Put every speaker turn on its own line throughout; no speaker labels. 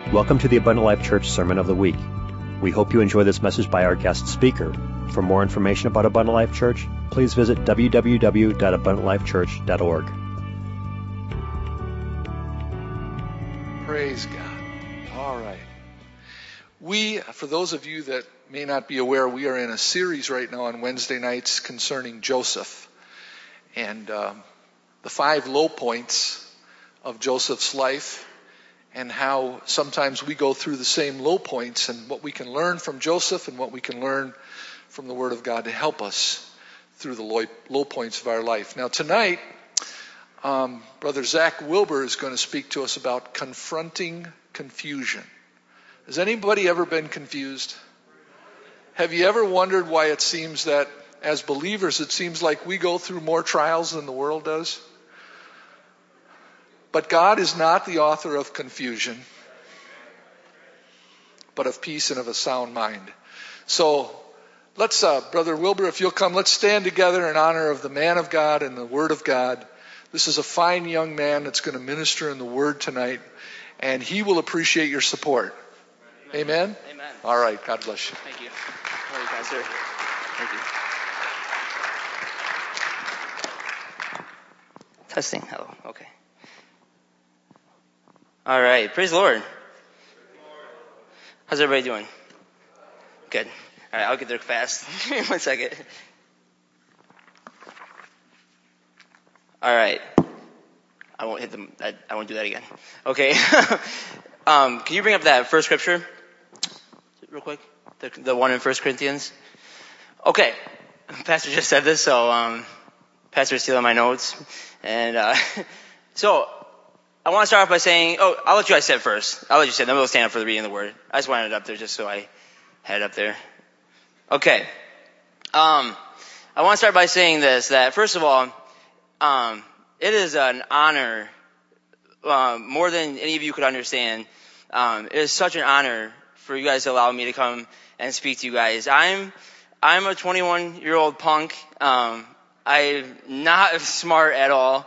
Welcome to the Abundant Life Church Sermon of the Week. We hope you enjoy this message by our guest speaker. For more information about Abundant Life Church, please visit www.abundantlifechurch.org.
Praise God. All right. For those of you that may not be aware, we are in a series right now on Wednesday nights concerning Joseph and the 5 low points of Joseph's life, and how sometimes we go through the same low points, and what we can learn from Joseph and what we can learn from the Word of God to help us through the low points of our life. Now tonight, Brother Zach Wilbur is going to speak to us about confronting confusion. Has anybody ever been confused? Have you ever wondered why it seems that as believers it seems like we go through more trials than the world does? But God is not the author of confusion, but of peace and of a sound mind. So let's, Brother Wilbur, if you'll come, let's stand together in honor of the man of God and the Word of God. This is a fine young man that's going to minister in the Word tonight, and he will appreciate your support. Amen?
Amen.
All right. God bless you.
Thank you. All right, Pastor. Thank you. Testing. Hello. Okay. All right. Praise the Lord. How's everybody doing? Good. All right. I'll get there fast. Give me 1 second. All right. I won't hit them. I won't do that again. Okay. Can you bring up that first scripture real quick? The one in 1 Corinthians. Okay. Pastor just said this, so Pastor's stealing my notes. And so I want to start off by saying, I'll let you guys say it first. I'll let you say it, then we'll stand up for the reading of the Word. I just wanted it up there just so I had it up there. Okay. I want to start by saying this, that first of all, it is an honor, more than any of you could understand. It is such an honor for you guys to allow me to come and speak to you guys. I'm a 21-year-old punk. I'm not smart at all.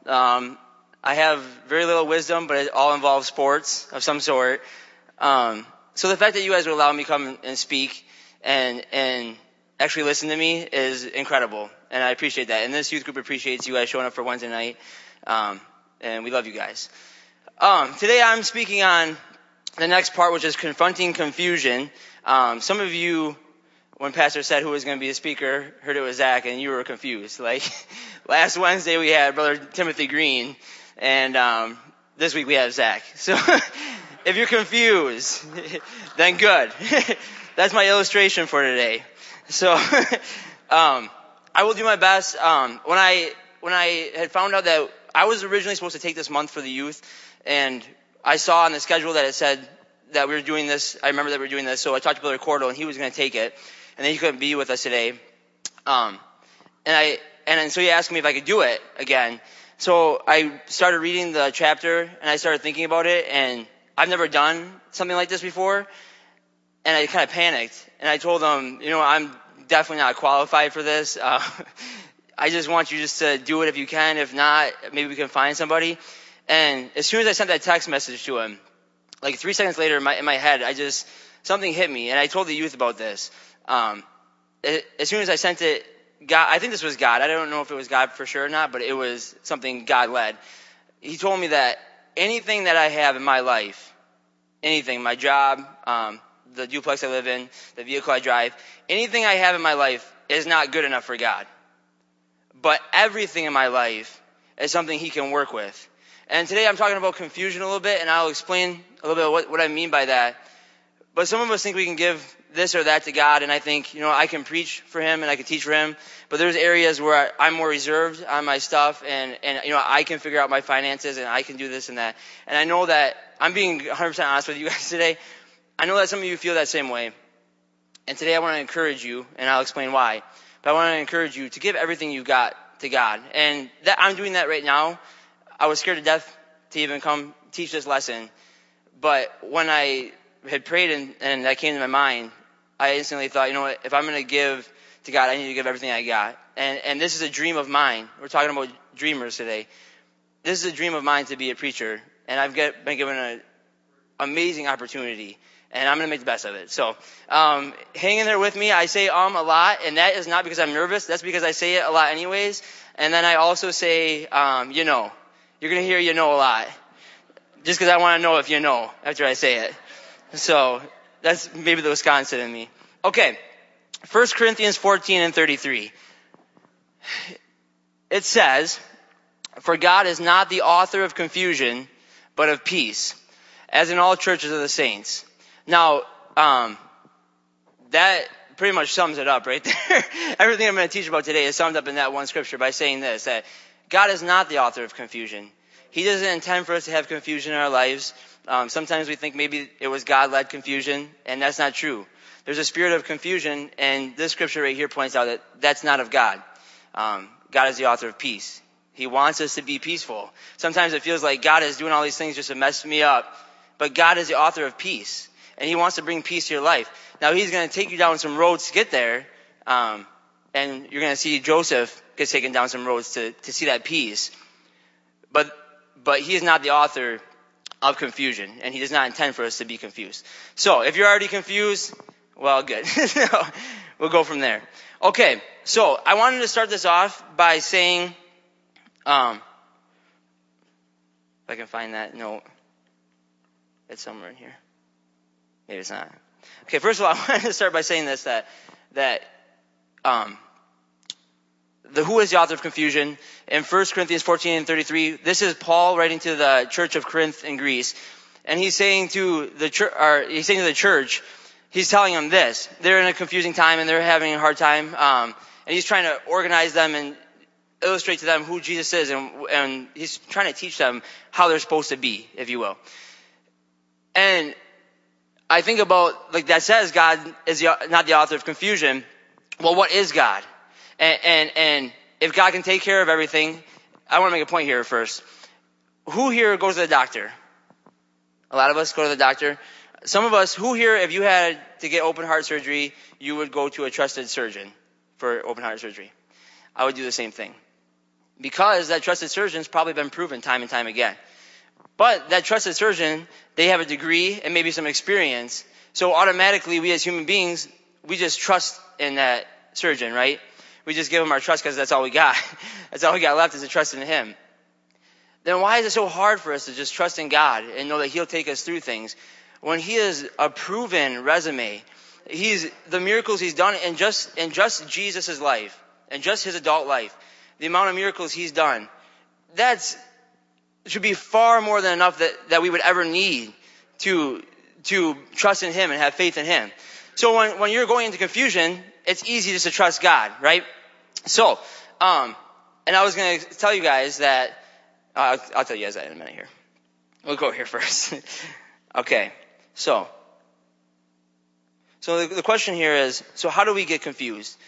I have very little wisdom, but it all involves sports of some sort. So the fact that you guys would allow me to come and speak and actually listen to me is incredible, and I appreciate that. And this youth group appreciates you guys showing up for Wednesday night, and we love you guys. Today I'm speaking on the next part, which is confronting confusion. Some of you, when Pastor said who was going to be the speaker, heard it was Zach, and you were confused. Like, last Wednesday we had Brother Timothy Green, and this week we have Zach. So if you're confused, then good. That's my illustration for today. So I will do my best. When I had found out that I was originally supposed to take this month for the youth, and I saw on the schedule that it said that we were doing this. I remember that we were doing this, so I talked to Brother Cordell, and he was going to take it, and then he couldn't be with us today. And so he asked me if I could do it again. So I started reading the chapter, and I started thinking about it, and I've never done something like this before, and I kind of panicked. And I told him, I'm definitely not qualified for this. I just want you just to do it if you can. If not, maybe we can find somebody. And as soon as I sent that text message to him, like 3 seconds later in my head, something hit me, and I told the youth about this. As soon as I sent it, God, I think this was God. I don't know if it was God for sure or not, but it was something God led. He told me that anything that I have in my life, anything, my job, the duplex I live in, the vehicle I drive, anything I have in my life is not good enough for God. But everything in my life is something He can work with. And today I'm talking about confusion a little bit, and I'll explain a little bit what I mean by that. But some of us think we can give this or that to God, and I think, I can preach for Him and I can teach for Him. But there's areas where I'm more reserved on my stuff, and I can figure out my finances, and I can do this and that. And I know that I'm being 100% honest with you guys today. I know that some of you feel that same way. And today I want to encourage you, and I'll explain why. But I want to encourage you to give everything you've got to God. And that I'm doing that right now. I was scared to death to even come teach this lesson. But when I had prayed and that came to my mind, I instantly thought, if I'm going to give to God, I need to give everything I got. And this is a dream of mine. We're talking about dreamers today. This is a dream of mine to be a preacher. And I've been given amazing opportunity, and I'm going to make the best of it. So hang in there with me. I say a lot, and that is not because I'm nervous. That's because I say it a lot anyways. And then I also say, you know. You're going to hear you know a lot, just because I want to know if you know after I say it. So that's maybe the Wisconsin in me. Okay, 1 Corinthians 14 and 33. It says, "For God is not the author of confusion, but of peace, as in all churches of the saints." Now, that pretty much sums it up right there. Everything I'm going to teach about today is summed up in that one scripture by saying this, that God is not the author of confusion. He doesn't intend for us to have confusion in our lives. Sometimes we think maybe it was God-led confusion, and that's not true. There's a spirit of confusion, and this scripture right here points out that that's not of God. God is the author of peace. He wants us to be peaceful. Sometimes it feels like God is doing all these things just to mess me up, but God is the author of peace, and He wants to bring peace to your life. Now, He's going to take you down some roads to get there, and you're going to see Joseph gets taken down some roads to see that peace. But He is not the author of confusion, and He does not intend for us to be confused. So if you're already confused, well, good. We'll go from there. Okay, so I wanted to start this off by saying, if I can find that note, it's somewhere in here. Maybe it's not. Okay, first of all, I wanted to start by saying this, that who is the author of confusion? In 1 Corinthians 14 and 33, this is Paul writing to the church of Corinth in Greece. And he's saying to the church, he's telling them this. They're in a confusing time and they're having a hard time. And he's trying to organize them and illustrate to them who Jesus is. And he's trying to teach them how they're supposed to be, if you will. And I think about, like that says, God is not the author of confusion. Well, what is God? And if God can take care of everything, I want to make a point here first. Who here goes to the doctor? A lot of us go to the doctor. Some of us, who here, if you had to get open heart surgery, you would go to a trusted surgeon for open heart surgery? I would do the same thing. Because that trusted surgeon's probably been proven time and time again. But that trusted surgeon, they have a degree and maybe some experience. So automatically, we as human beings, we just trust in that surgeon, right? We just give him our trust because that's all we got. That's all we got left is to trust in Him. Then why is it so hard for us to just trust in God and know that He'll take us through things when He is a proven resume? The miracles He's done in just Jesus' life and just His adult life, the amount of miracles He's done, should be far more than enough that we would ever need to trust in Him and have faith in Him. So when you're going into confusion, it's easy just to trust God, right? So, and I was going to tell you guys that, I'll tell you guys that in a minute here. We'll go here first. Okay, so the question here is, so how do we get confused?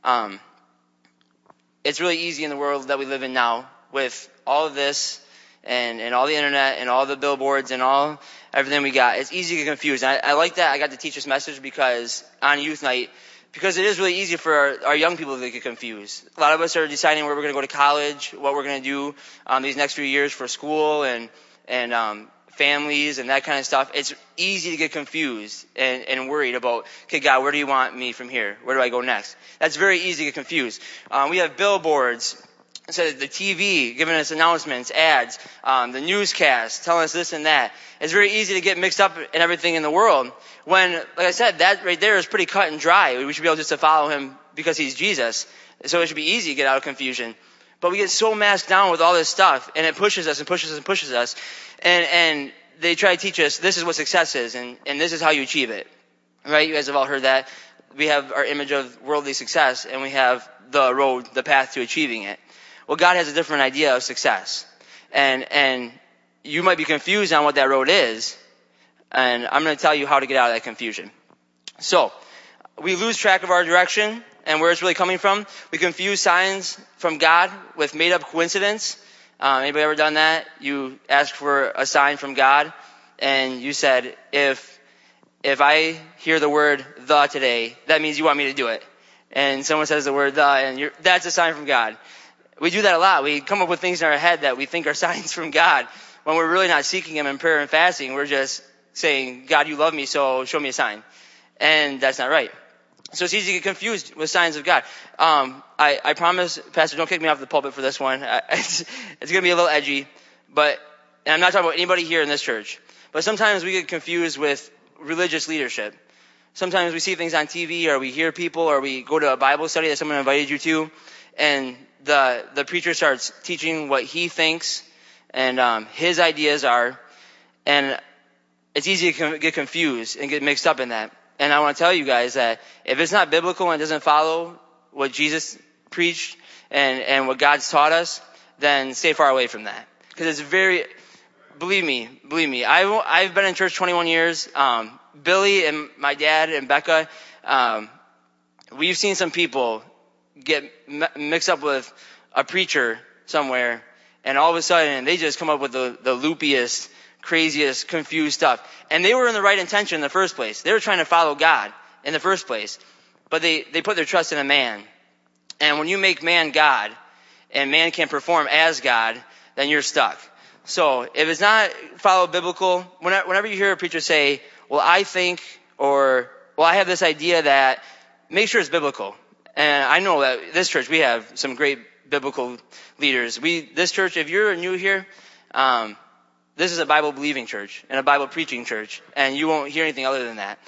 It's really easy in the world that we live in now with all of this and all the internet and all the billboards and everything we got. It's easy to get confused. I like that I got to teach this message on youth night, because it is really easy for our young people to get confused. A lot of us are deciding where we're going to go to college, what we're going to do these next few years for school and families and that kind of stuff. It's easy to get confused and worried about, okay, God, where do you want me from here? Where do I go next? That's very easy to get confused. We have billboards, so the TV giving us announcements, ads, the newscast telling us this and that. It's very easy to get mixed up in everything in the world when, like I said, that right there is pretty cut and dry. We should be able just to follow Him because He's Jesus. So it should be easy to get out of confusion. But we get so masked down with all this stuff, and it pushes us and pushes us and pushes us. And they try to teach us this is what success is, and this is how you achieve it. Right? You guys have all heard that. We have our image of worldly success, and we have the path to achieving it. Well, God has a different idea of success. And you might be confused on what that road is, and I'm going to tell you how to get out of that confusion. So, we lose track of our direction and where it's really coming from. We confuse signs from God with made-up coincidence. Anybody ever done that? You asked for a sign from God, and you said, if I hear the word "the" today, that means you want me to do it. And someone says the word "the," and that's a sign from God. We do that a lot. We come up with things in our head that we think are signs from God when we're really not seeking Him in prayer and fasting. We're just saying, God, you love me, so show me a sign. And that's not right. So it's easy to get confused with signs of God. I promise, Pastor, don't kick me off the pulpit for this one. It's going to be a little edgy, and I'm not talking about anybody here in this church, but sometimes we get confused with religious leadership. Sometimes we see things on TV, or we hear people, or we go to a Bible study that someone invited you to, and the preacher starts teaching what he thinks and his ideas are, and it's easy to get confused and get mixed up in that. And I want to tell you guys that if it's not biblical and doesn't follow what Jesus preached and what God's taught us, then stay far away from that. Because it's believe me, I've been in church 21 years. Billy and my dad and Becca, we've seen some people get mixed up with a preacher somewhere, and all of a sudden they just come up with the loopiest, craziest, confused stuff. And they were in the right intention in the first place. They were trying to follow God in the first place. But they put their trust in a man. And when you make man God, and man can't perform as God, then you're stuck. So if it's not follow biblical, whenever you hear a preacher say, well, I think, or, well, I have this idea that, make sure it's biblical. And I know that this church, we have some great biblical leaders. This church, if you're new here, this is a Bible-believing church and a Bible-preaching church, and you won't hear anything other than that.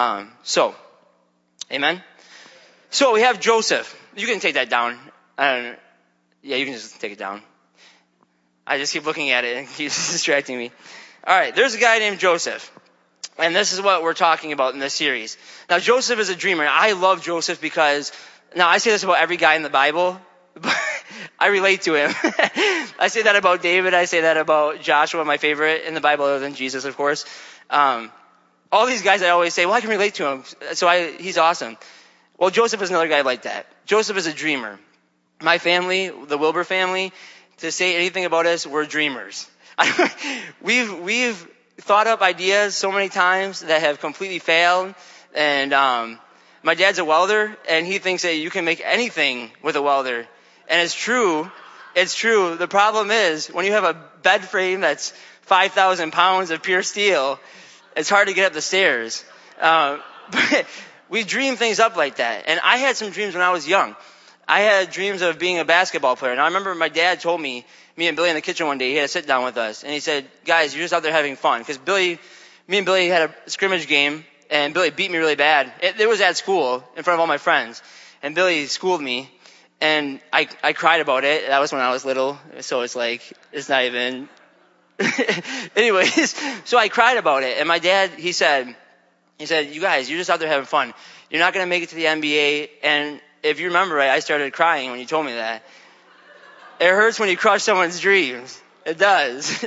Amen? So we have Joseph. You can take that down. Yeah, you can just take it down. I just keep looking at it and it keeps distracting me. All right, there's a guy named Joseph, and this is what we're talking about in this series. Now, Joseph is a dreamer. I love Joseph because, now I say this about every guy in the Bible, but I relate to him. I say that about David. I say that about Joshua, my favorite in the Bible, other than Jesus, of course. All these guys, I always say, well, I can relate to him, so he's awesome. Well, Joseph is another guy like that. Joseph is a dreamer. My family, the Wilbur family, to say anything about us, we're dreamers. We've thought up ideas so many times that have completely failed. And my dad's a welder, and he thinks that you can make anything with a welder. And it's true. It's true. The problem is, when you have a bed frame that's 5,000 pounds of pure steel, it's hard to get up the stairs. But we dream things up like that. And I had some dreams when I was young. I had dreams of being a basketball player. And I remember my dad told me and Billy in the kitchen one day, he had to sit down with us. And he said, guys, you're just out there having fun. Because me and Billy had a scrimmage game, and Billy beat me really bad. It was at school in front of all my friends. And Billy schooled me. And I cried about it. That was when I was little. So it's like, it's not even. Anyways, so I cried about it. And my dad, he said, you guys, you're just out there having fun. You're not going to make it to the NBA. And if you remember right, I started crying when you told me that. It hurts when you crush someone's dreams. It does.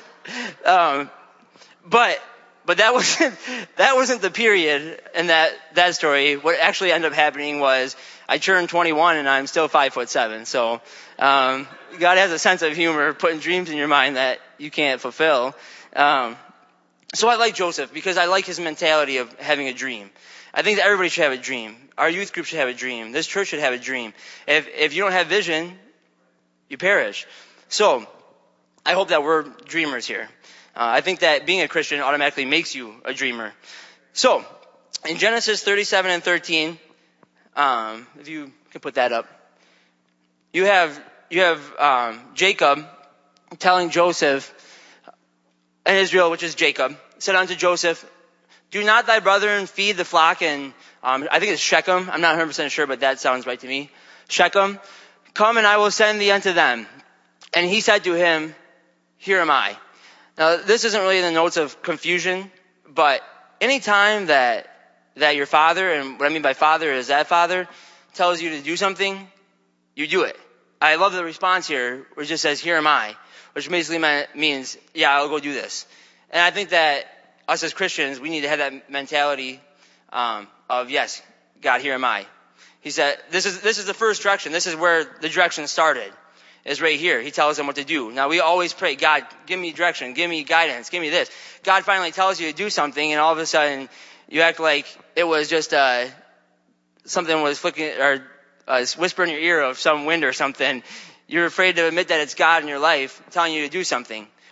But that wasn't the period in that story. What actually ended up happening was I turned 21 and I'm still 5'7". So, God has a sense of humor, putting dreams in your mind that you can't fulfill. So I like Joseph because I like his mentality of having a dream. I think that everybody should have a dream. Our youth group should have a dream. This church should have a dream. If you don't have vision, you perish. So I hope that we're dreamers here. I think that being a Christian automatically makes you a dreamer. So in Genesis 37 and 13, if you can put that up, you have Jacob telling Joseph, and Israel, which is Jacob, said unto Joseph, do not thy brethren feed the flock in, I think it's Shechem. I'm not 100% sure, but that sounds right to me. Shechem, come and I will send thee unto them. And he said to him, here am I. Now, this isn't really in the notes of confusion, but any time that your father, and what I mean by father is that father, tells you to do something, you do it. I love the response here, where it just says, here am I, which basically means, yeah, I'll go do this. And I think that us as Christians, we need to have that mentality of, yes, God, here am I. He said, this is the first direction. This is where the direction started, is right here. He tells them what to do. Now, we always pray, God, give me direction, give me guidance, give me this. God finally tells you to do something, and all of a sudden, you act like it was just something was flicking or whisper in your ear of some wind or something. You're afraid to admit that it's God in your life telling you to do something.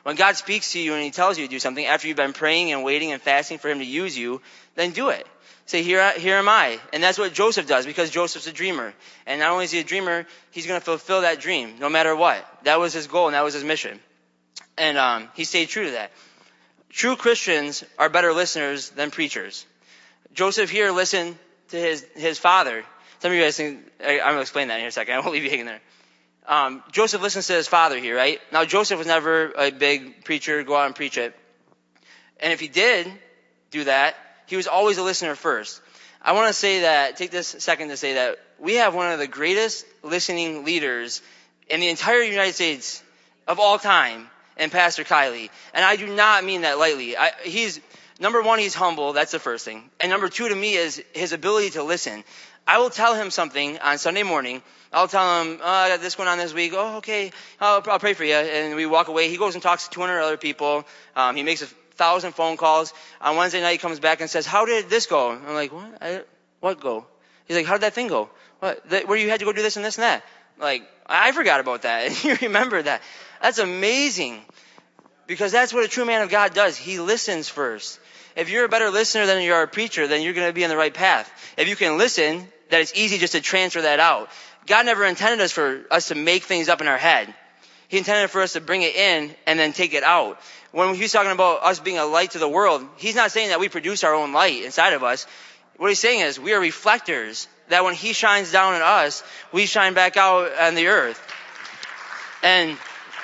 When God speaks to you and he tells you to do something after you've been praying and waiting and fasting for him to use you, then do it. Say, here am I. And that's what Joseph does, because Joseph's a dreamer. And not only is he a dreamer, he's going to fulfill that dream no matter what. That was his goal and that was his mission. And he stayed true to that. True Christians are better listeners than preachers. Joseph here listened to his father. Some of you guys think, I'm going to explain that in here a second. I won't leave you hanging there. Joseph listens to his father here, right? Now, Joseph was never a big preacher, go out and preach it. And if he did do that, he was always a listener first. I want to say that, take this second to say that we have one of the greatest listening leaders in the entire United States of all time, and Pastor Kiley. And I do not mean that lightly. Number one, he's humble. That's the first thing. And number two to me is his ability to listen. I will tell him something on Sunday morning. I'll tell him, I got this going on this week. Oh, okay. I'll pray for you. And we walk away. He goes and talks to 200 other people. He makes 1,000 phone calls. On Wednesday night, he comes back and says, how did this go? I'm like, what? What go? He's like, how did that thing go? What? Where you had to go do this and this and that? Like, I forgot about that. And you remember that. That's amazing. Because that's what a true man of God does. He listens first. If you're a better listener than you are a preacher, then you're going to be on the right path. If you can listen, that it's easy just to transfer that out. God never intended for us to make things up in our head. He intended for us to bring it in and then take it out. When he's talking about us being a light to the world, he's not saying that we produce our own light inside of us. What he's saying is we are reflectors, that when he shines down on us, we shine back out on the earth. And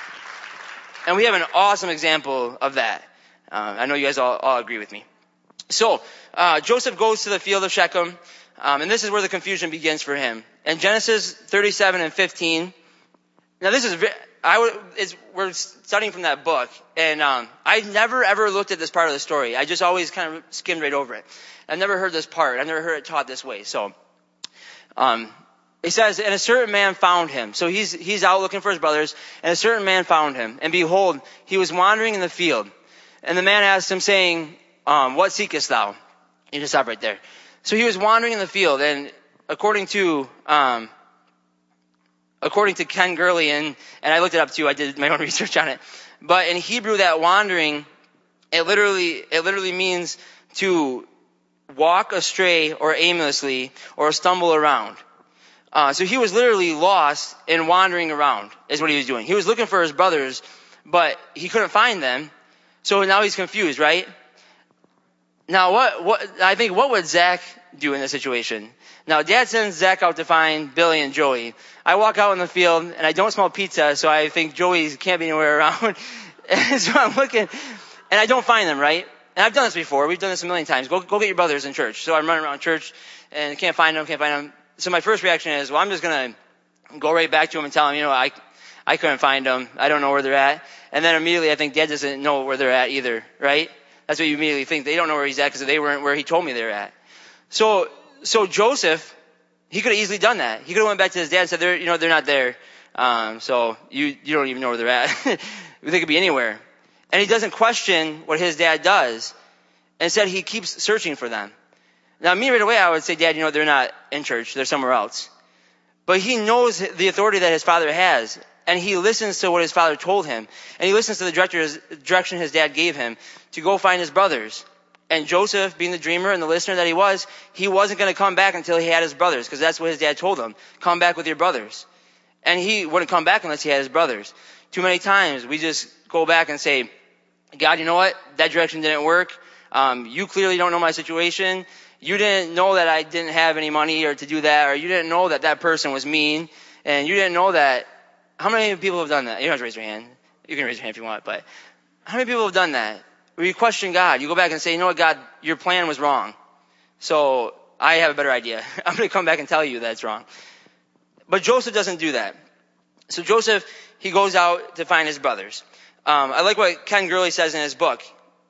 we have an awesome example of that. I know you guys all agree with me. So, Joseph goes to the field of Shechem, and this is where the confusion begins for him. In Genesis 37 and 15, now this is, we're studying from that book, and I never ever looked at this part of the story. I just always kind of skimmed right over it. I've never heard this part. I've never heard it taught this way. So, it says, and a certain man found him. So he's out looking for his brothers, and a certain man found him. And behold, he was wandering in the field. And the man asked him, saying, what seekest thou? You just stop right there. So he was wandering in the field, and according to Ken Gurley, and I looked it up too, I did my own research on it. But in Hebrew, that wandering, it literally means to walk astray or aimlessly or stumble around. So he was literally lost and wandering around is what he was doing. He was looking for his brothers, but he couldn't find them. So now he's confused, right? Now what would Zach do in this situation? Now Dad sends Zach out to find Billy and Joey. I walk out in the field and I don't smell pizza, so I think Joey can't be anywhere around. And so I'm looking and I don't find them, right? And I've done this before. We've done this a million times. Go get your brothers in church. So I'm running around church and can't find them. So my first reaction is, well, I'm just going to go right back to him and tell him, I couldn't find them. I don't know where they're at. And then immediately I think Dad doesn't know where they're at either, right? That's what you immediately think. They don't know where he's at because they weren't where he told me they were at. So Joseph, he could have easily done that. He could have went back to his dad and said, they're not there. So you don't even know where they're at. They could be anywhere. And he doesn't question what his dad does. Instead, he keeps searching for them. Now, me right away, I would say, Dad, they're not in church. They're somewhere else. But he knows the authority that his father has. And he listens to what his father told him. And he listens to the direction his dad gave him to go find his brothers. And Joseph, being the dreamer and the listener that he wasn't going to come back until he had his brothers. Because that's what his dad told him. Come back with your brothers. And he wouldn't come back unless he had his brothers. Too many times, we just go back and say, God, you know what? That direction didn't work. You clearly don't know my situation. You didn't know that I didn't have any money or to do that, or you didn't know that person was mean, and you didn't know that. How many people have done that? You don't have to raise your hand. You can raise your hand if you want, but how many people have done that? Where you question God. You go back and say, you know what, God, your plan was wrong. So I have a better idea. I'm going to come back and tell you that it's wrong. But Joseph doesn't do that. So Joseph, he goes out to find his brothers. I like what Ken Gurley says in his book.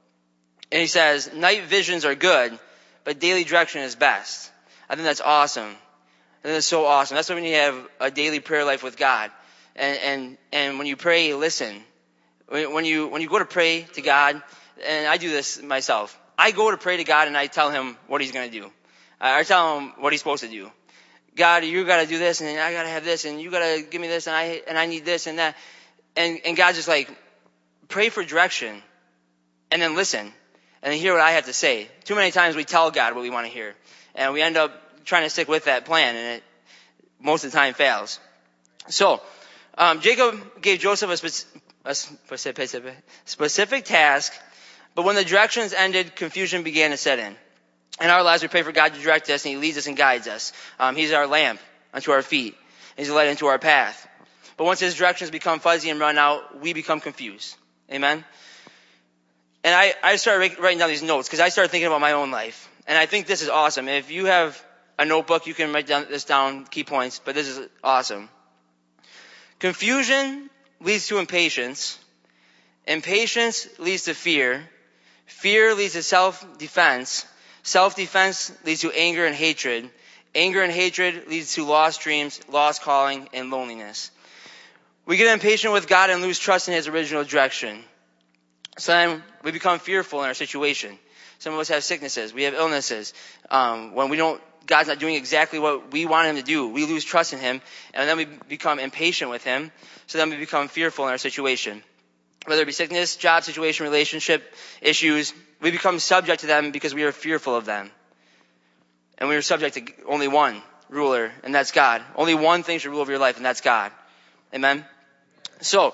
And he says, night visions are good, but daily direction is best. I think that's awesome. I think that's so awesome. That's when you have a daily prayer life with God. And when you pray, listen. When you go to pray to God, and I do this myself, I go to pray to God and I tell him what he's going to do. I tell him what he's supposed to do. God, you got to do this, and I got to have this, and you got to give me this, and I need this and that. And God's just like, pray for direction and then listen and then hear what I have to say. Too many times we tell God what we want to hear, and we end up trying to stick with that plan, and it most of the time fails. So, Jacob gave Joseph a specific task, but when the directions ended, confusion began to set in. In our lives, we pray for God to direct us, and He leads us and guides us. He's our lamp unto our feet. He's a light unto our path. But once His directions become fuzzy and run out, we become confused. Amen? And I started writing down these notes because I started thinking about my own life. And I think this is awesome. If you have a notebook, you can write this down, key points, but this is awesome. Confusion leads to impatience. Impatience leads to fear. Fear leads to self-defense. Self-defense leads to anger and hatred. Anger and hatred leads to lost dreams, lost calling, and loneliness. We get impatient with God and lose trust in His original direction. So then we become fearful in our situation. Some of us have sicknesses. We have illnesses. When God's not doing exactly what we want Him to do, we lose trust in Him, and then we become impatient with Him. So then we become fearful in our situation. Whether it be sickness, job situation, relationship issues, we become subject to them because we are fearful of them. And we are subject to only one ruler, and that's God. Only one thing should rule over your life, and that's God. Amen? So,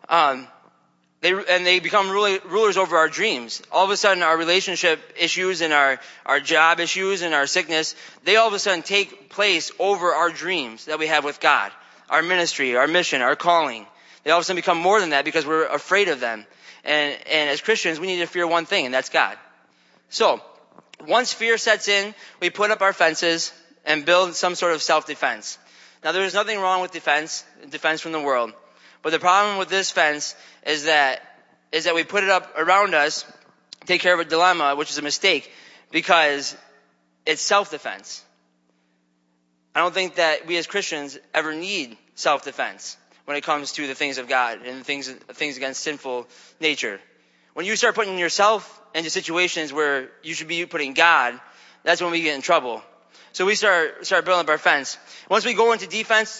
they become rulers over our dreams. All of a sudden, our relationship issues and our job issues and our sickness, they all of a sudden take place over our dreams that we have with God. Our ministry, our mission, our calling. They all of a sudden become more than that because we're afraid of them. And as Christians, we need to fear one thing, and that's God. So, once fear sets in, we put up our fences and build some sort of self-defense. Now, there is nothing wrong with defense from the world. But the problem with this fence is that we put it up around us, take care of a dilemma, which is a mistake, because it's self-defense. I don't think that we as Christians ever need self-defense when it comes to the things of God and things against sinful nature. When you start putting yourself into situations where you should be putting God, that's when we get in trouble. So we start building up our fence. Once we go into defense,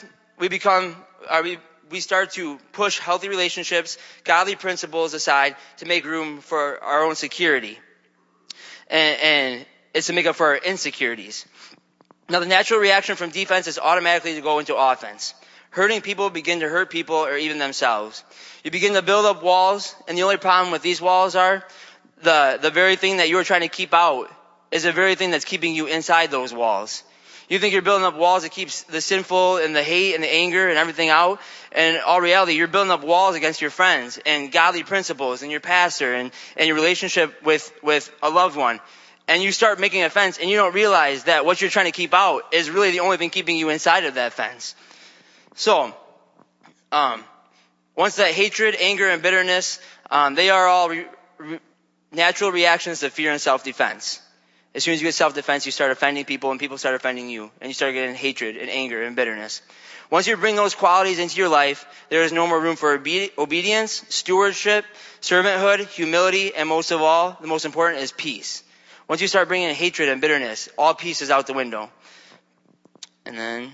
we start to push healthy relationships, godly principles aside to make room for our own security. And it's to make up for our insecurities. Now, the natural reaction from defense is automatically to go into offense. Hurting people begin to hurt people or even themselves. You begin to build up walls, and the only problem with these walls are the very thing that you are trying to keep out is the very thing that's keeping you inside those walls. You think you're building up walls that keeps the sinful and the hate and the anger and everything out. And in all reality, you're building up walls against your friends and godly principles and your pastor and your relationship with a loved one. And you start making a fence and you don't realize that what you're trying to keep out is really the only thing keeping you inside of that fence. So, once that hatred, anger, and bitterness, they are all natural reactions to fear and self-defense. As soon as you get self-defense, you start offending people and people start offending you. And you start getting hatred and anger and bitterness. Once you bring those qualities into your life, there is no more room for obedience, stewardship, servanthood, humility, and most of all, the most important is peace. Once you start bringing in hatred and bitterness, all peace is out the window. And then,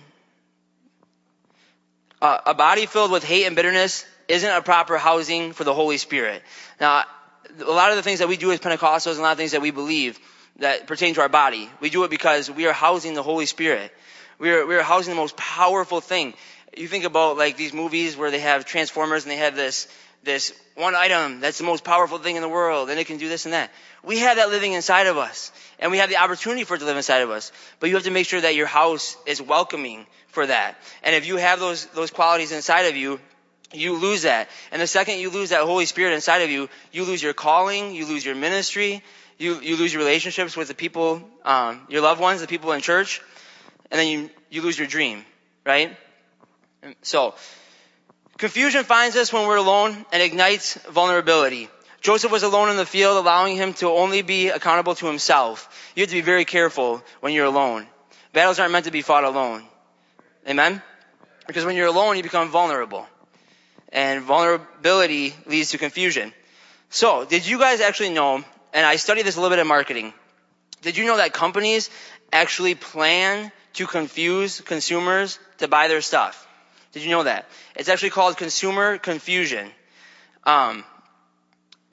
a body filled with hate and bitterness isn't a proper housing for the Holy Spirit. Now, a lot of the things that we do as Pentecostals and a lot of things that we believe that pertain to our body, we do it because we are housing the Holy Spirit. We are housing the most powerful thing. You think about like these movies where they have Transformers and they have this one item that's the most powerful thing in the world and it can do this and that. We have that living inside of us and we have the opportunity for it to live inside of us. But you have to make sure that your house is welcoming for that. And if you have those qualities inside of you, you lose that. And the second you lose that Holy Spirit inside of you, you lose your calling, you lose your ministry, you lose your relationships with the people, your loved ones, the people in church, and then you lose your dream, right? So, confusion finds us when we're alone and ignites vulnerability. Joseph was alone in the field, allowing him to only be accountable to himself. You have to be very careful when you're alone. Battles aren't meant to be fought alone. Amen? Because when you're alone, you become vulnerable. And vulnerability leads to confusion. So, did you guys actually know, and I studied this a little bit in marketing, did you know that companies actually plan to confuse consumers to buy their stuff? Did you know that? It's actually called consumer confusion.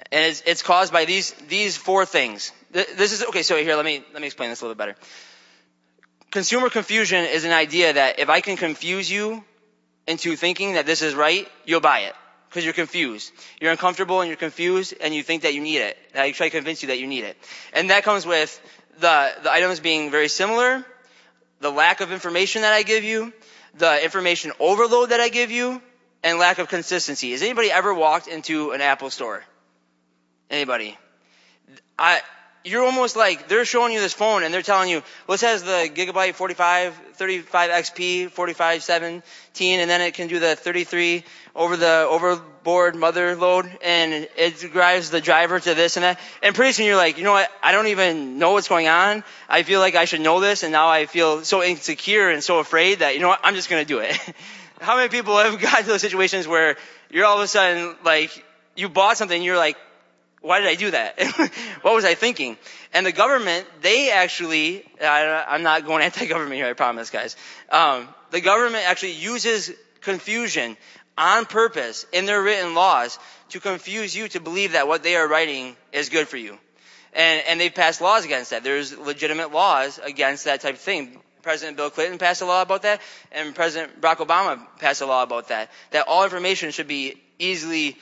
And it's caused by these four things. This is, okay, so here, let me explain this a little bit better. Consumer confusion is an idea that if I can confuse you into thinking that this is right, you'll buy it. Because you're confused. You're uncomfortable and you're confused and you think that you need it. And I try to convince you that you need it. And that comes with the items being very similar, the lack of information that I give you, the information overload that I give you, and lack of consistency. Has anybody ever walked into an Apple store? Anybody? You're almost like, they're showing you this phone and they're telling you, well, this has the gigabyte 35 XP, 4517, and then it can do the 33 overboard mother load, and it drives the driver to this and that. And pretty soon you're like, you know what? I don't even know what's going on. I feel like I should know this, and now I feel so insecure and so afraid that, you know what? I'm just going to do it. How many people have gotten to those situations where you're all of a sudden like, you bought something and you're like, why did I do that? What was I thinking? And the government, they actually, I'm not going anti-government here, I promise, guys. The government actually uses confusion on purpose in their written laws to confuse you to believe that what they are writing is good for you. And they've passed laws against that. There's legitimate laws against that type of thing. President Bill Clinton passed a law about that, and President Barack Obama passed a law about that. That all information should be easily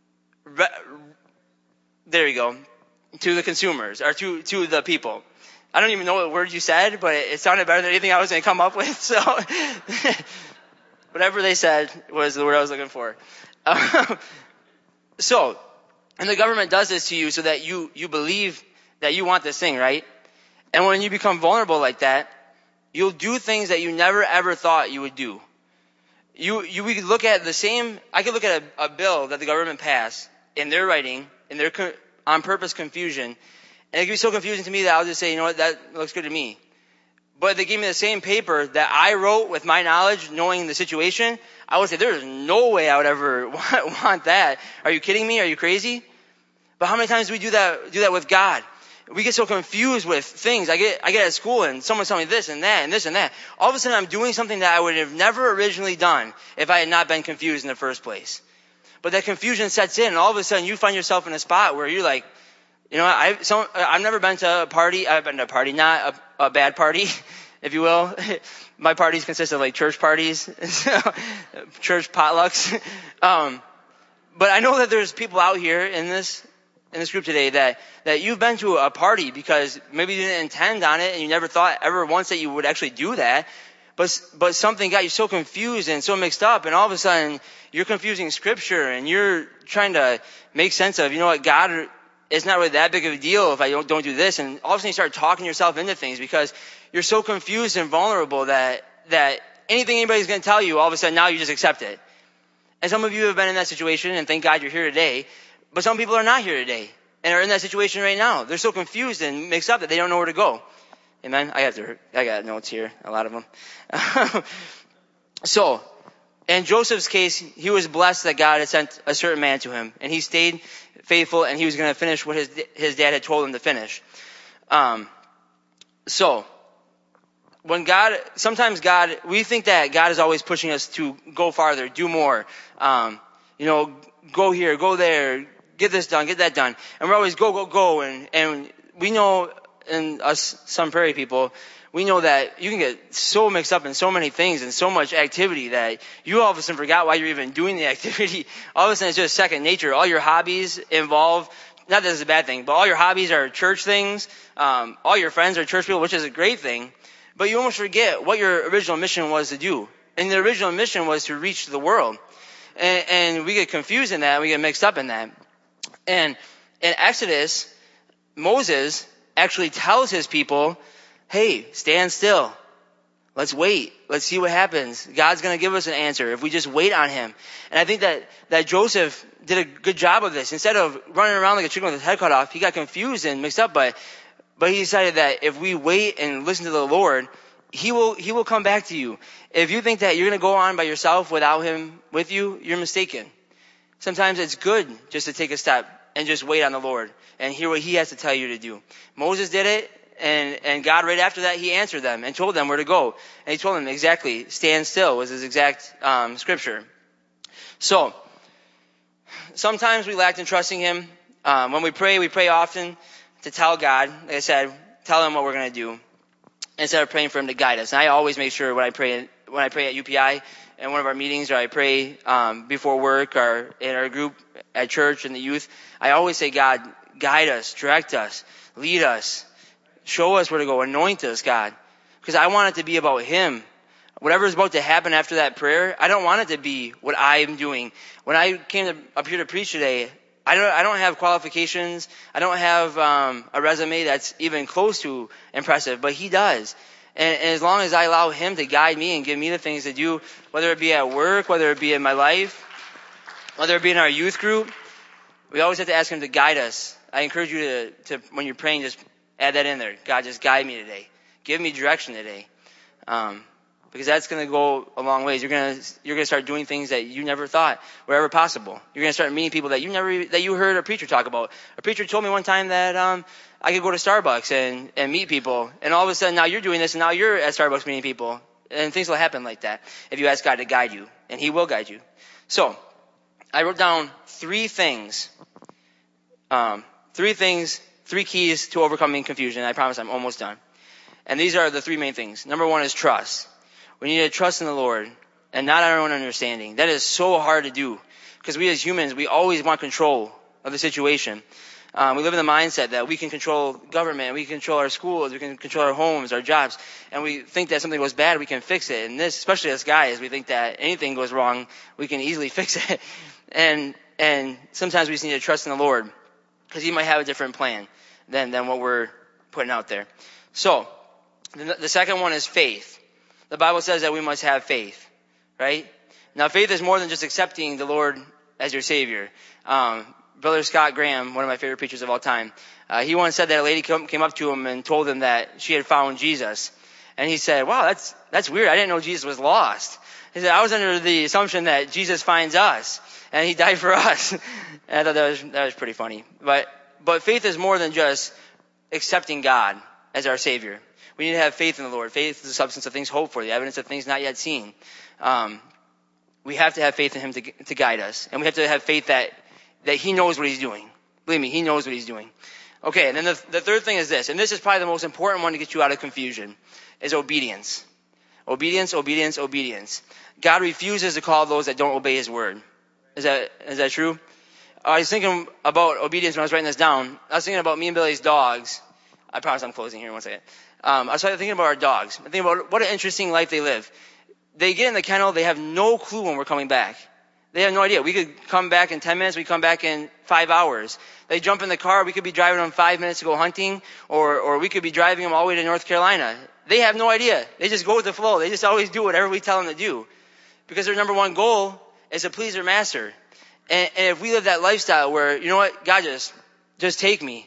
there you go, to the consumers, or to the people. I don't even know what word you said, but it sounded better than anything I was going to come up with, so whatever they said was the word I was looking for. So, and the government does this to you so that you believe that you want this thing, right? And when you become vulnerable like that, you'll do things that you never ever thought you would do. We could look at I could look at a bill that the government passed in their writing, in their on purpose confusion, and it could be so confusing to me that I'll just say, you know what, that looks good to me. But they gave me the same paper that I wrote with my knowledge, knowing the situation, I would say, there's no way I would ever want that. Are you kidding me? Are you crazy? But how many times do we do that with God? We get so confused with things. I get at school and someone's telling me this and that and this and that. All of a sudden I'm doing something that I would have never originally done if I had not been confused in the first place. But that confusion sets in, and all of a sudden you find yourself in a spot where you're like, you know, I've never been to a party. I've been to a party, not a bad party, if you will. My parties consist of like church parties, church potlucks. But I know that there's people out here in this group today that you've been to a party because maybe you didn't intend on it and you never thought ever once that you would actually do that. But something got you so confused and so mixed up, and all of a sudden you're confusing scripture and you're trying to make sense of, you know what, God, it's not really that big of a deal if I don't do this. And all of a sudden you start talking yourself into things because you're so confused and vulnerable that anything anybody's going to tell you, all of a sudden now you just accept it. And some of you have been in that situation, and thank God you're here today. But some people are not here today and are in that situation right now. They're so confused and mixed up that they don't know where to go. Amen. I got notes here, a lot of them. So, in Joseph's case, he was blessed that God had sent a certain man to him, and he stayed faithful, and he was going to finish what his dad had told him to finish. So, sometimes we think that God is always pushing us to go farther, do more, go here, go there, get this done, get that done. And we're always go. And we know, and us, some prairie people, we know that you can get so mixed up in so many things and so much activity that you all of a sudden forgot why you're even doing the activity. All of a sudden it's just second nature. All your hobbies involve, not that it's a bad thing, but all your hobbies are church things. All your friends are church people, which is a great thing. But you almost forget what your original mission was to do. And the original mission was to reach the world. And we get confused in that. We get mixed up in that. And in Exodus, Moses actually tells his people, hey, stand still. Let's wait. Let's see what happens. God's going to give us an answer if we just wait on him. And I think that Joseph did a good job of this. Instead of running around like a chicken with his head cut off, he got confused and mixed up. But he decided that if we wait and listen to the Lord, he will come back to you. If you think that you're going to go on by yourself without him with you, you're mistaken. Sometimes it's good just to take a step and just wait on the Lord and hear what he has to tell you to do. Moses did it, and God right after that, he answered them and told them where to go. And he told them exactly, stand still was his exact scripture. So, sometimes we lacked in trusting him, When we pray often to tell God, like I said, tell him what we're going to do instead of praying for him to guide us. And I always make sure when I pray at UPI and one of our meetings, or I pray before work or in our group at church and the youth, I always say, God, guide us, direct us, lead us, show us where to go, anoint us, God. Because I want it to be about him. Whatever is about to happen after that prayer, I don't want it to be what I'm doing. When I came up here to preach today, I don't have qualifications. I don't have a resume that's even close to impressive, but he does. And as long as I allow him to guide me and give me the things to do, whether it be at work, whether it be in my life, whether it be in our youth group, we always have to ask him to guide us. I encourage you to when you're praying, just add that in there. God, just guide me today. Give me direction today. Because that's going to go a long ways. You're going to start doing things that you never thought were ever possible. You're going to start meeting people that you heard a preacher talk about. A preacher told me one time that I could go to Starbucks and meet people, and all of a sudden now you're doing this, and now you're at Starbucks meeting people, and things will happen like that if you ask God to guide you, and he will guide you. So I wrote down three things, three keys to overcoming confusion. I promise I'm almost done. And these are the three main things. Number one is trust. We need to trust in the Lord and not our own understanding. That is so hard to do because we as humans, we always want control of the situation. We live in the mindset that we can control government, we can control our schools, we can control our homes, our jobs, and we think that something goes bad, we can fix it. And this, especially as guys, we think that anything goes wrong, we can easily fix it. And sometimes we just need to trust in the Lord because he might have a different plan than what we're putting out there. So the second one is faith. The Bible says that we must have faith, right? Now, faith is more than just accepting the Lord as your Savior. Brother Scott Graham, one of my favorite preachers of all time, he once said that a lady came up to him and told him that she had found Jesus. And he said, wow, that's weird. I didn't know Jesus was lost. He said, I was under the assumption that Jesus finds us, and he died for us. And I thought that was pretty funny. But faith is more than just accepting God as our Savior. We need to have faith in the Lord. Faith is the substance of things hoped for, the evidence of things not yet seen. We have to have faith in him to guide us. And we have to have faith that he knows what he's doing. Believe me, he knows what he's doing. Okay, and then the third thing is this, and this is probably the most important one to get you out of confusion, is obedience. Obedience, obedience, obedience. God refuses to call those that don't obey his word. Is that true? I was thinking about obedience when I was writing this down. I was thinking about me and Billy's dogs. I promise I'm closing here in 1 second. I was thinking about our dogs. I'm thinking about what an interesting life they live. They get in the kennel. They have no clue when we're coming back. They have no idea. We could come back in 10 minutes. We come back in 5 hours. They jump in the car. We could be driving them 5 minutes to go hunting, or we could be driving them all the way to North Carolina. They have no idea. They just go with the flow. They just always do whatever we tell them to do because their number one goal is to please their master. And if we live that lifestyle where, you know what, God, just take me.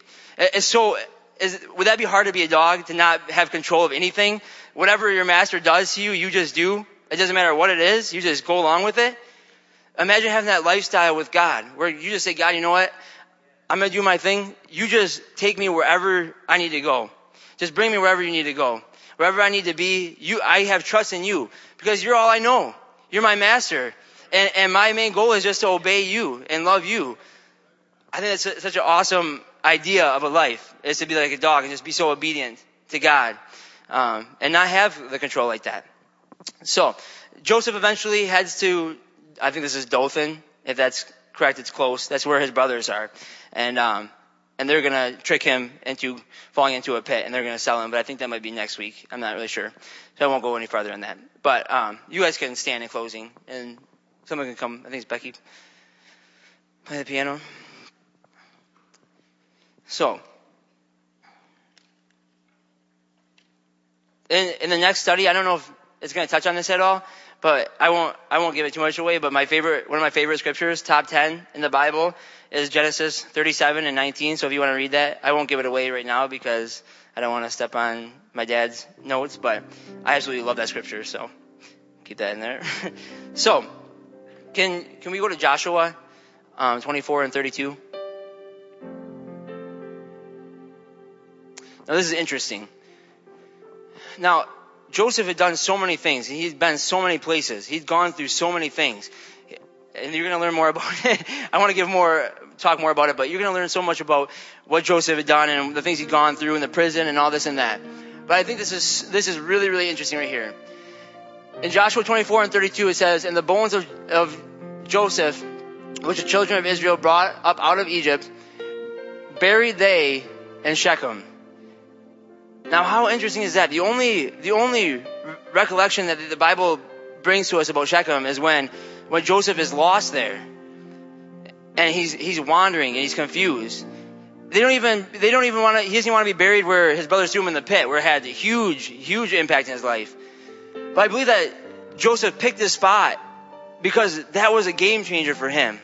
Would that be hard to be a dog, to not have control of anything? Whatever your master does to you, you just do. It doesn't matter what it is. You just go along with it. Imagine having that lifestyle with God where you just say, God, you know what? I'm going to do my thing. You just take me wherever I need to go. Just bring me wherever you need to go. Wherever I need to be, I have trust in you because you're all I know. You're my master. And my main goal is just to obey you and love you. I think that's such an awesome idea of a life, is to be like a dog and just be so obedient to God and not have the control like that. So Joseph eventually heads to, I think this is Dothan. If that's correct, it's close. That's where his brothers are. And they're going to trick him into falling into a pit, and they're going to sell him. But I think that might be next week. I'm not really sure. So I won't go any farther on that. But you guys can stand in closing, and someone can come. I think it's Becky. Play the piano. So, in the next study, I don't know if it's going to touch on this at all, but I won't give it too much away. But one of my favorite scriptures, top 10 in the Bible, is Genesis 37 and 19. So if you want to read that, I won't give it away right now because I don't want to step on my dad's notes. But I absolutely love that scripture, so keep that in there. So, can we go to Joshua 24 and 32? Now, this is interesting. Now, Joseph had done so many things. He'd been so many places. He'd gone through so many things. and you're going to learn more about it. I want to talk more about it, but you're going to learn so much about what Joseph had done and the things he'd gone through in the prison and all this and that. But I think this is really, really interesting right here. In Joshua 24:32, it says, "And the bones of Joseph, which the children of Israel brought up out of Egypt, buried they in Shechem." Now, how interesting is that? The only recollection that the Bible brings to us about Shechem is when Joseph is lost there, and he's wandering and he's confused. He doesn't even want to be buried where his brothers threw him in the pit, where it had a huge impact in his life. But I believe that Joseph picked this spot because that was a game changer for him.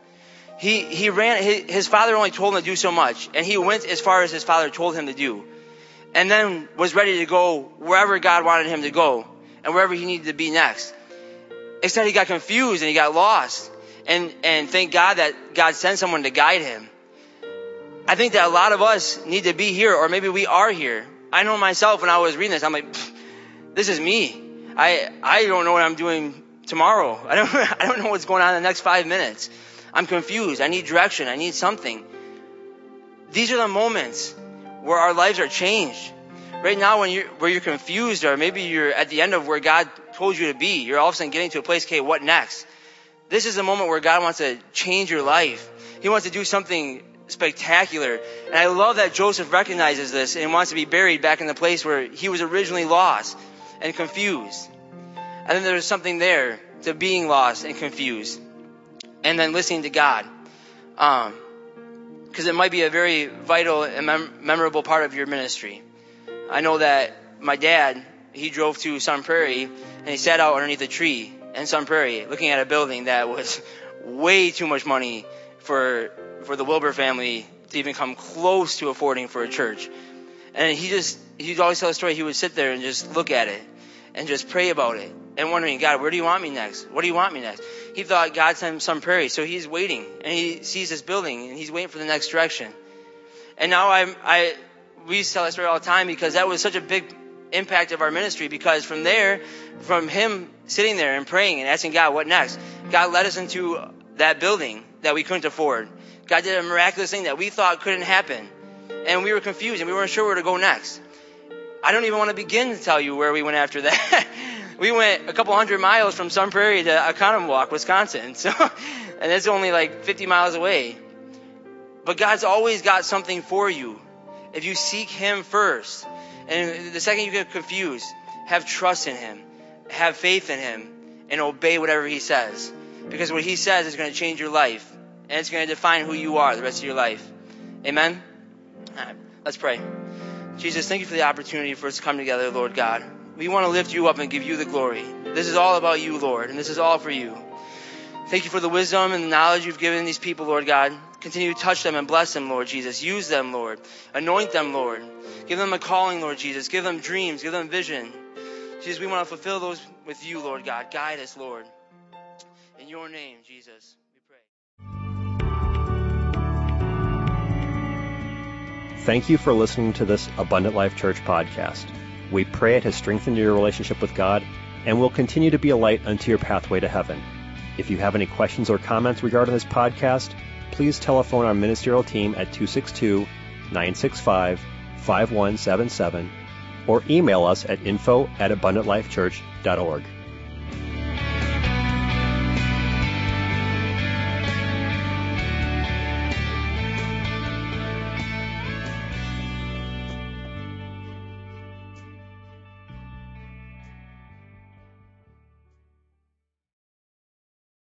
He ran. His father only told him to do so much, and he went as far as his father told him to do, and then was ready to go wherever God wanted him to go and wherever he needed to be next. Instead, he got confused and he got lost. And thank God that God sent someone to guide him. I think that a lot of us need to be here, or maybe we are here. I know myself when I was reading this, I'm like, this is me. I don't know what I'm doing tomorrow. I don't know what's going on in the next 5 minutes. I'm confused. I need direction. I need something. These are the moments where our lives are changed. Right now, where you're confused, or maybe you're at the end of where God told you to be, you're all of a sudden getting to a place, okay, what next? This is a moment where God wants to change your life. He wants to do something spectacular. And I love that Joseph recognizes this and wants to be buried back in the place where he was originally lost and confused. And then there's something there to being lost and confused. And then listening to God. Because it might be a very vital and memorable part of your ministry. I know that my dad, he drove to Sun Prairie and he sat out underneath a tree in Sun Prairie looking at a building that was way too much money for the Wilbur family to even come close to affording for a church. And he'd always tell the story. He would sit there and just look at it and just pray about it and wondering, God, where do you want me next? What do you want me next? He thought God sent him Sun Prairie, so he's waiting and he sees this building and he's waiting for the next direction. And now we used to tell that story all the time because that was such a big impact of our ministry, because from him sitting there and praying and asking God, what next? God led us into that building that we couldn't afford. God did a miraculous thing that we thought couldn't happen. And we were confused and we weren't sure where to go next. I don't even want to begin to tell you where we went after that. We went a couple 100 miles from Sun Prairie to Oconomowoc, Wisconsin. And it's only like 50 miles away. But God's always got something for you if you seek Him first. And the second you get confused, have trust in Him, have faith in Him, and obey whatever He says. Because what He says is going to change your life. And it's going to define who you are the rest of your life. Amen? All right, let's pray. Jesus, thank you for the opportunity for us to come together, Lord God. We want to lift you up and give you the glory. This is all about you, Lord, and this is all for you. Thank you for the wisdom and the knowledge you've given these people, Lord God. Continue to touch them and bless them, Lord Jesus. Use them, Lord. Anoint them, Lord. Give them a calling, Lord Jesus. Give them dreams. Give them vision. Jesus, we want to fulfill those with you, Lord God. Guide us, Lord. In your name, Jesus, we pray.
Thank you for listening to this Abundant Life Church podcast. We pray it has strengthened your relationship with God and will continue to be a light unto your pathway to heaven. If you have any questions or comments regarding this podcast, please telephone our ministerial team at 262-965-5177 or email us at info@abundantlifechurch.org.